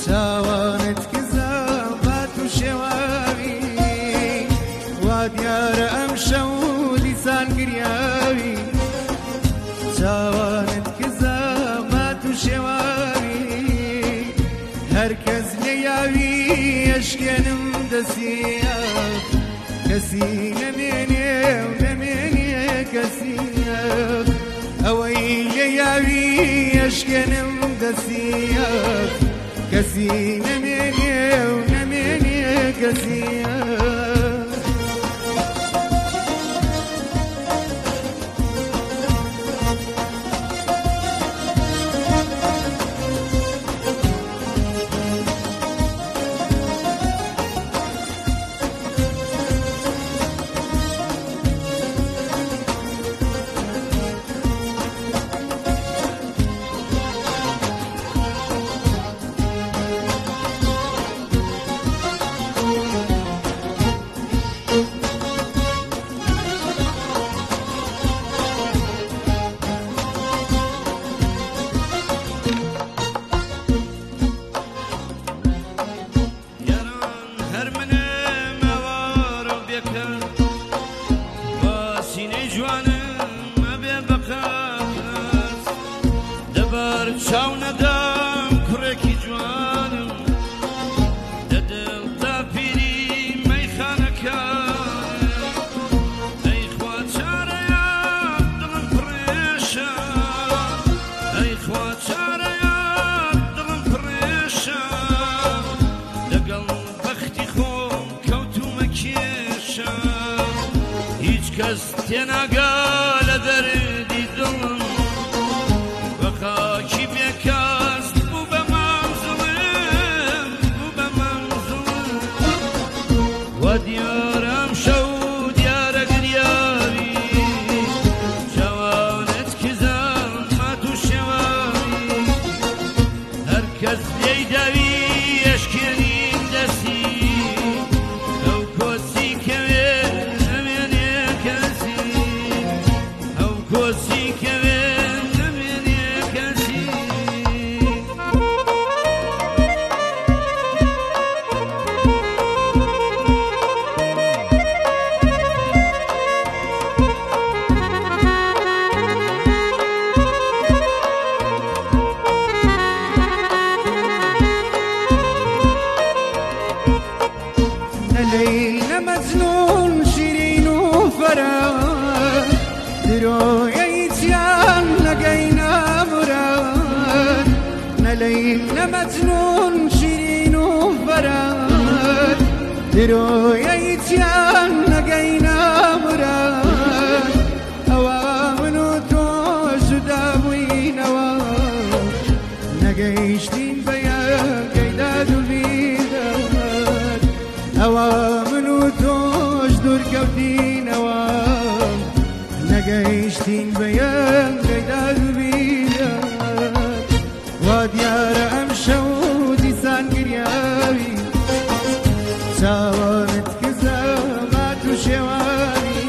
چاوانت کزا باتو شواوی وا دیارە ئەم شەو دیسان گریاوی چاوانت کزا باتو شواوی هەرکەس لێ یاوی ئەشکێنم دەسیە کەسی نەمێنێ و نەمێنێ کەسیە ئەوەی لێ یاوی ئەشکێنم دەسیە کەسی نەمێنێ و نەمێنێ کەسیە چاو نەدام کوڕێکی جوانم دەدڵ تا پیری مەیخانەکانم ئەی خوا چارەیە دڵم پڕێشە ئەی خوا چارەیە دڵم پڕێشە لەگەڵ بەختی خۆم کەوتومە کێشە هیچ کەس تێناگا لە دەردی دڵم خاکی بێکەست بوو بە مەنزڵم بوو بە مەنزڵم وا دیارە ئەم شەو دیارە گریاوی جوانت کزە مات و شێواوی هەرکەس لێی داوی ئەشکێنی دەستی ئەو کۆسی کەوێ نەمێنێ کەسی ئەو کۆسی کەوێ ليلى مجنون شيرين وفراد درويا يتيان لقينا مراد ليلى مجنون شيرين وفراد درويا يتيان لقينا مراد أوامن وتوش دابوين أوام نقيشتين بيان قيداد وبيداد أوامن وتوش دور كوتين أوام نقيشتين بيان قيداد وبيداد وديار أمشو ديسان قرياوي ساوانت كزا ماتو شواري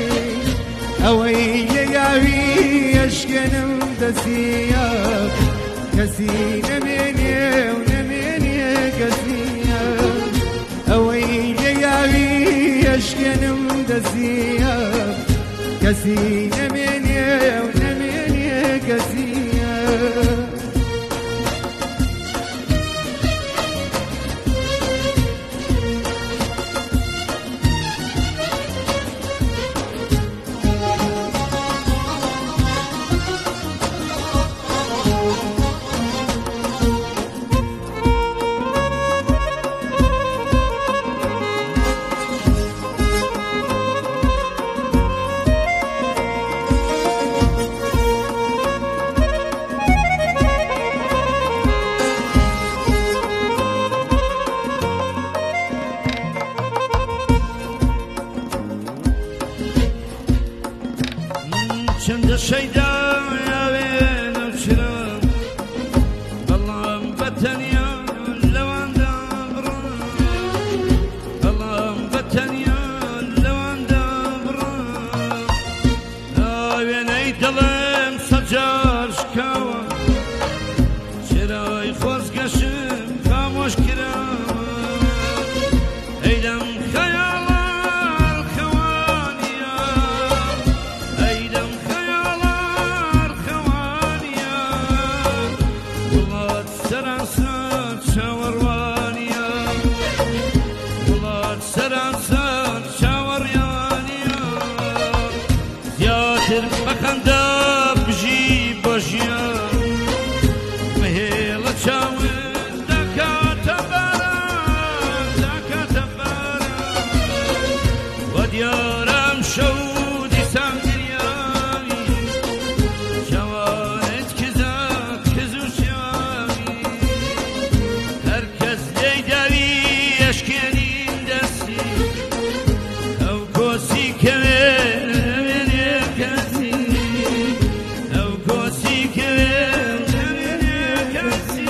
أوي ياوي أشكنم دسياك كسي نميني ونميني كسياك أوي ياوي أشكنم دسياك كسي نميني ونميني كسياك چەندە شەیدا یاوێن و چرم بەڵام بەتەنیا لەواندا بڕم بەڵام بەتەنیا لەواندا بڕم ئاوێنەی دڵم سەجار شکاوە چرای خۆزگەشم خام خوش کرد ایدم خیالار خوانیا ایدم خیالار خوانیا ولاد سراسر شاوروانیا ولاد سراسر شاوروانیا زیاتر بخنده بجی باشیا مهیل چاوی وديارم شودي سامدرياوي شوارد كزاك كزو شوامي هركز ليداوي اشكالين دسي او كوسي كمان يكسي او كوسي كمان يكسي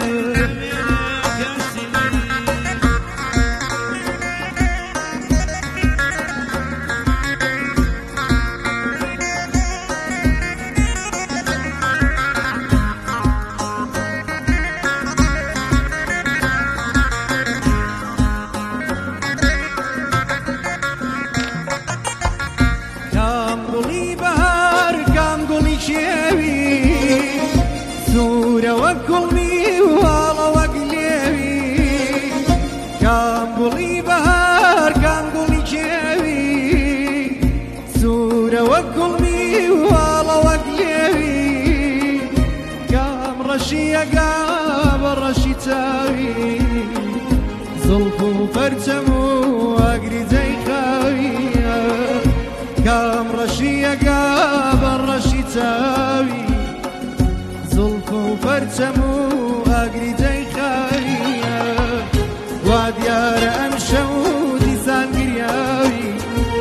سورة وكلمي والله وقليبي كان قولي بهار كان قولي جيبي سورة وكلمي والله وقليبي قام رشية قام رشي تاوي زلفو فرتمو أقري زي خاوية قام رشية قام رشي تاوي زلفو فرتمو أقري زي خاوية وديار أمشودي سانقرياوي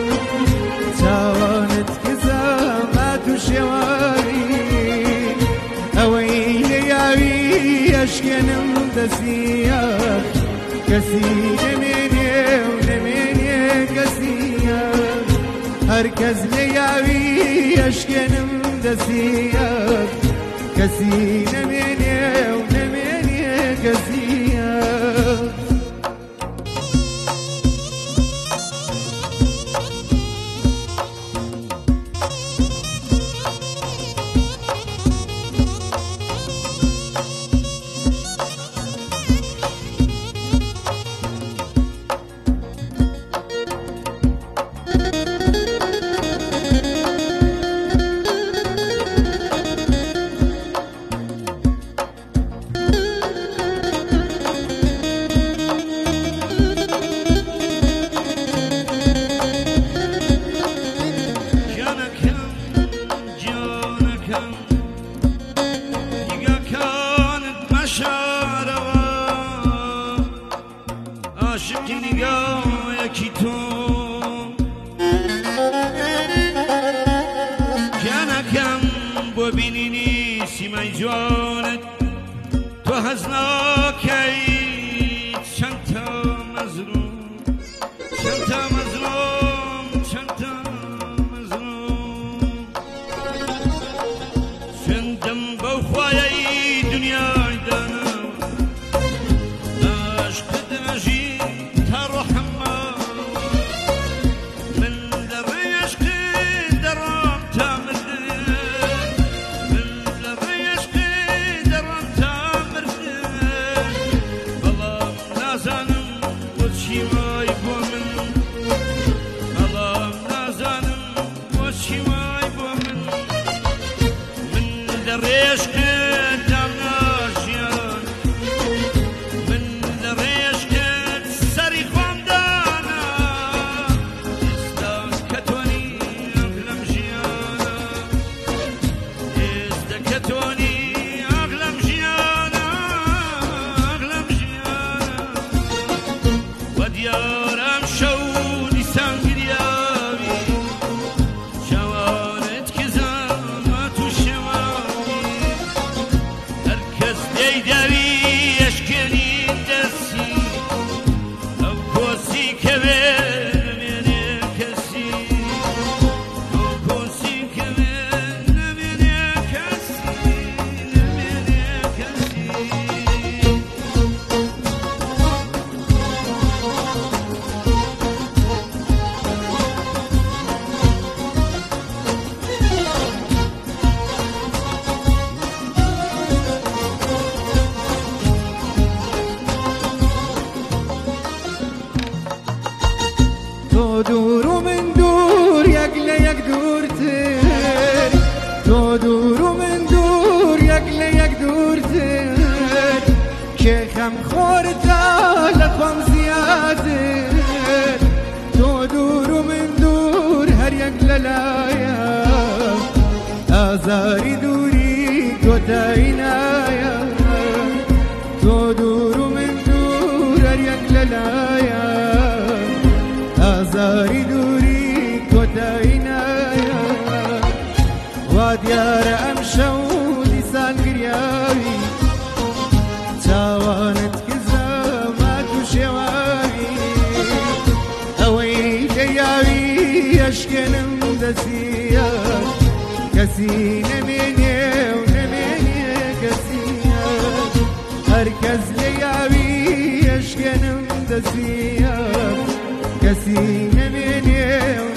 تاوانت كزامات وشواري أويلي ياوي أشكنم دسيا كسي نميني ونميني كسيا هركز لياوي أشكنم دسيا كسي نميني ونميني كسيا عاشقی نگاه یکی تو کنکم ببینینی سیمای جوانت تو هزناکی چند تا مظلوم چند تا مظلوم چند تا مظلوم چندم با خوایی دنیای دانم عشق دنجی كم خورتا لخم زيادة تو دور ومن دور هر يك للايا آزاري دوري كوتاينايا تو دور ومن دور هر يك للايا آزاري دوري كوتاينايا واديار أمشو لسان قرياوي تاوانت كزامات وشواوي أوي لياوي أشكنم دسيات كسي نميني ونميني كسيات هركز لياوي أشكنم دسيات كسي نميني